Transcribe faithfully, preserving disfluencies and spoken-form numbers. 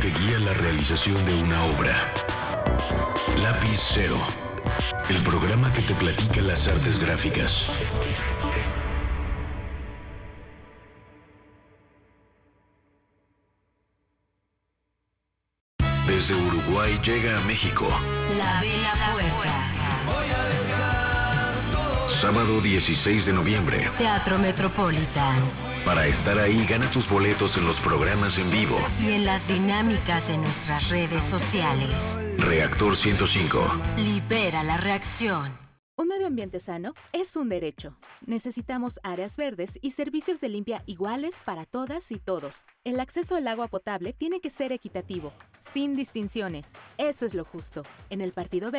te guía a la realización de una obra. Lápiz Cero, el programa que te platica las artes gráficas. Desde Uruguay llega a México. La Vela Puerca. Sábado dieciséis de noviembre. Teatro Metropolitan. Para estar ahí, gana tus boletos en los programas en vivo y en las dinámicas de nuestras redes sociales. Reactor ciento cinco. Libera la reacción. Un medio ambiente sano es un derecho. Necesitamos áreas verdes y servicios de limpia iguales para todas y todos. El acceso al agua potable tiene que ser equitativo, sin distinciones. Eso es lo justo. En el Partido Verde